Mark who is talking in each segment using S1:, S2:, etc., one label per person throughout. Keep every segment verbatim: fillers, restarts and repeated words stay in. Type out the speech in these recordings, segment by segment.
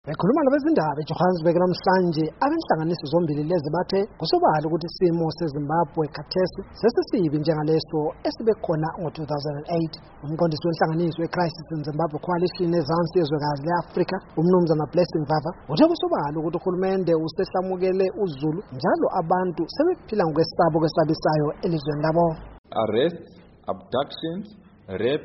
S1: Bekhuluma labezindaba eJohannesburg namhlanje abenhlanganiso zombili lezi bathe kusobala ukuthi isimo seZimbabwe khathesi sesisibi njengaleso esibe khona ngo-two thousand eight. Umqondisi wenhlanganiso weCrisis in Zimbabwe Coalition ezansi yezwekazi le-Afrika uMnumzana Blessing Mvava uthe kusobala ukuthi uhulumende usehlamukele uZulu njalo abantu sebephila ngokwesabo kwesabisayo elizweni labo.
S2: Arrests, abductions, rape,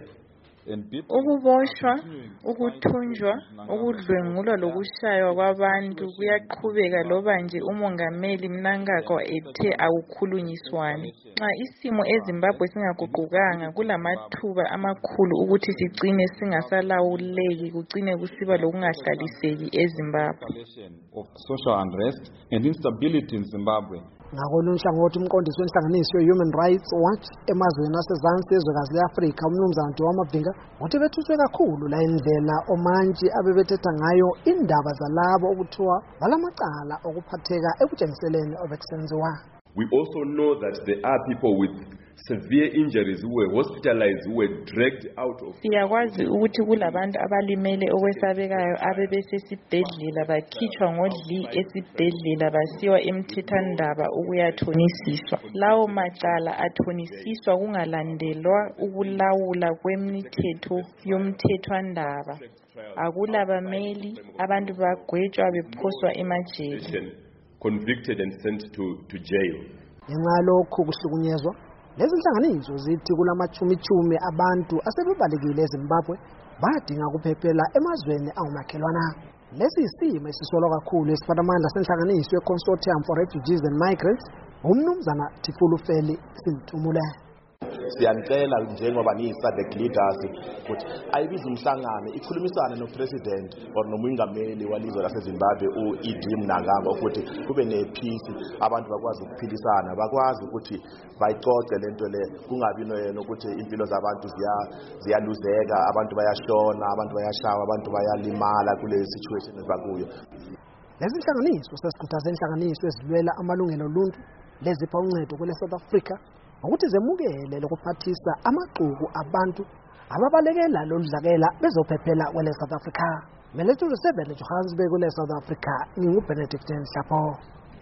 S3: ukuboshwa, ukuthunjwa, ukudlwengulwa lokushaywa kwabantu kuyaqhubeka loba nje umongameli Mnangagwa ethe akukhulunyiswane. Nxa isimo eZimbabwe singaguqukanga kulamathuba amakhulu ukuthi sigcine singasalawuleki kugcine kusiba lokungahlaliseki eZimbabwe.
S2: Of social unrest and instability in Zimbabwe.
S1: Ngakolunye uhlangothi umqondisi wenhlanganiso Human Rights Watch emazweni asezansi yezwekazi le-Afrika uMnumzana Dwamavinga uthi bethuswe kakhulu la indlela omantshi abebethetha ngayo indaba zalabo okuthiwa balamacala okuphatheka ekutshengiseleni obekusenziwa.
S4: We also know that there are people with severe injuries who were hospitalized, who were dragged out of.
S3: Siyakwazi ukuthi kulabantu abalimele okwesabekayo abebesesibhedlela bakhitshwa ngodli esibhedlela basiwa emthethwandaba ukuyathonisiswa. Lawo macala athonisiswa kungalandelwa ukulawula kwemithetho yomthethwandaba. Akulabameli, abantu bagwetshwa bephoswa emajele.
S4: Convicted and sent to, to jail.
S1: Ngalokho kuhlukunyezwa lezi nhlanganiso zithi kulamachumi-chumi abantu asebebalekile eZimbabwe badinga ukuphephela emazweni angumakhelwana. Lesi isimo esisolwa kakhulu esiphathamandla senhlanganiso ye-Consortium for Refugees and Migrants uMnumzana Tifulufeli Sintumule.
S5: Siyanicela njengoba niyi-SADC leaders ukuthi ayibize umhlangano ikhulumisane nopresident or nomongameli walizwe laseZimbabwe u-E D Mnangagwa ukuthi kube ne-peace, abantu bakwazi ukuphilisana, bakwazi ukuthi bayixoxe lento le, kungabi nokuthi impilo zabantu ziyaluzeka, abantu bayashona, abantu bayashawa, abantu bayalimala kule situation ebakuyo.
S1: Lezi nhlanganiso sesikhuthaze inhlanganiso ezilwela amalungelo oluntu lezipha uncedo kule South Africa ukuthi zemukele lokuphathisa amaxuku abantu ababalekela loludlakela bezophephela kwele South Africa. Melethu seven eJohannesburg kule South Africa, nginguBenedict Nhlapho.